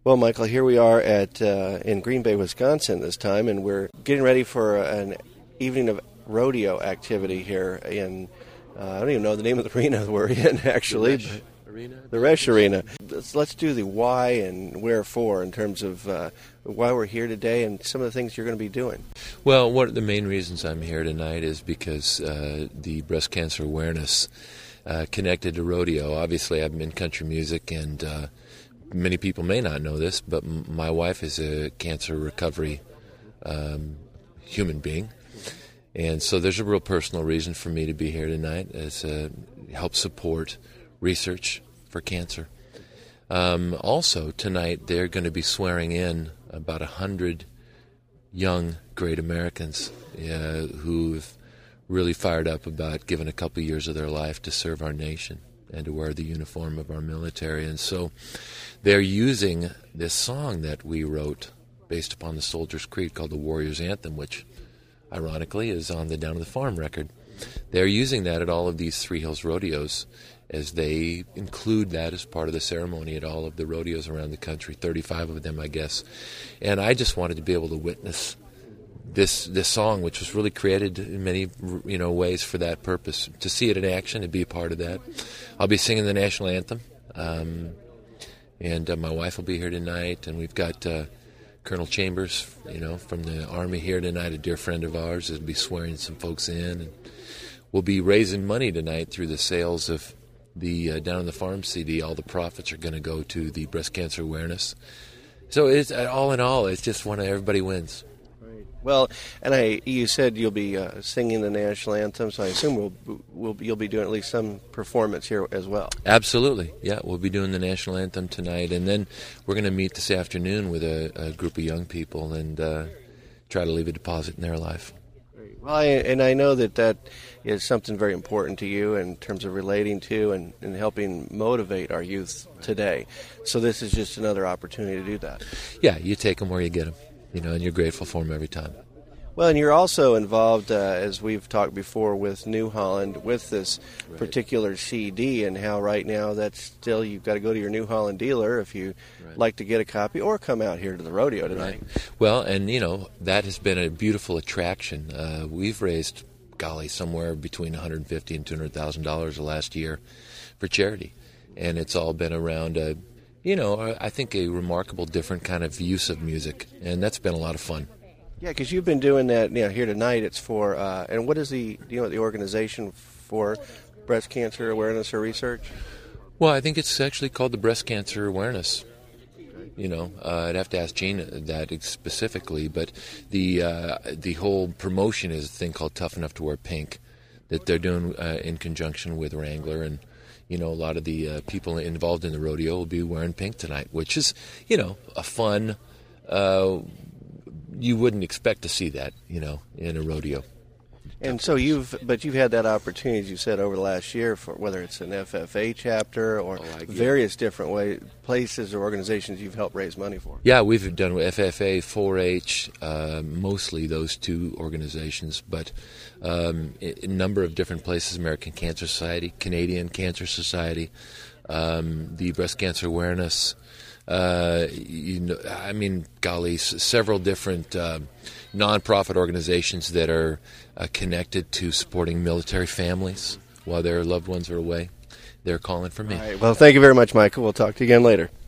Well, Michael, here we are at in Green Bay, Wisconsin this time, and we're getting ready for an evening of rodeo activity here in, I don't even know the name of the arena we're in, actually. The Resch Arena. Let's do the why and wherefore in terms of why we're here today and some of the things you're going to be doing. Well, one of the main reasons I'm here tonight is because the breast cancer awareness connected to rodeo. Obviously, I'm in country music, and many people may not know this, but my wife is a cancer recovery human being. And so there's a real personal reason for me to be here tonight, is help support research for cancer. Also, tonight they're going to be swearing in about 100 young great Americans who've really fired up about giving a couple years of their life to serve our nation and to wear the uniform of our military. And so they're using this song that we wrote based upon the Soldier's Creed called the Warrior's Anthem, which ironically is on the Down to the Farm record. They're using that at all of these Three Hills rodeos, as they include that as part of the ceremony at all of the rodeos around the country, 35 of them, I guess. And I just wanted to be able to witness this song, which was really created in many ways for that purpose, to see it in action and be a part of that. I'll be singing the national anthem, and my wife will be here tonight, and we've got Colonel Chambers, from the Army here tonight, a dear friend of ours, will be swearing some folks in, and we'll be raising money tonight through the sales of the Down on the Farm CD. All the profits are going to go to the breast cancer awareness. So it's all in all, it's just one of everybody wins. Right. Well, and you said you'll be singing the national anthem, so I assume you'll be doing at least some performance here as well. Absolutely, yeah. We'll be doing the national anthem tonight, and then we're going to meet this afternoon with a group of young people and try to leave a deposit in their life. Well, and I know that is something very important to you in terms of relating to and helping motivate our youth today. So this is just another opportunity to do that. Yeah, you take them where you get them, and you're grateful for them every time. Well, and you're also involved, as we've talked before, with New Holland, with this particular CD, and how right now that's still, you've got to go to your New Holland dealer if you like to get a copy, or come out here to the rodeo tonight. Right. Well, and, that has been a beautiful attraction. We've raised, somewhere between $150,000 and $200,000 the last year for charity, and it's all been around, I think a remarkable different kind of use of music, and that's been a lot of fun. Yeah, because you've been doing that. Here tonight, it's for and what is the the organization for breast cancer awareness or research? Well, I think it's actually called the Breast Cancer Awareness. I'd have to ask Gene that specifically, but the whole promotion is a thing called Tough Enough to Wear Pink that they're doing in conjunction with Wrangler, and a lot of the people involved in the rodeo will be wearing pink tonight, which is a fun. You wouldn't expect to see that, in a rodeo. And so you've had that opportunity, as you said, over the last year, for whether it's an FFA chapter or various different places or organizations you've helped raise money for. Yeah, we've done FFA, 4-H, mostly those two organizations, but a number of different places: American Cancer Society, Canadian Cancer Society, the Breast Cancer Awareness. Several different nonprofit organizations that are connected to supporting military families while their loved ones are away. They're calling for me. All right. Well, thank you very much, Michael. We'll talk to you again later.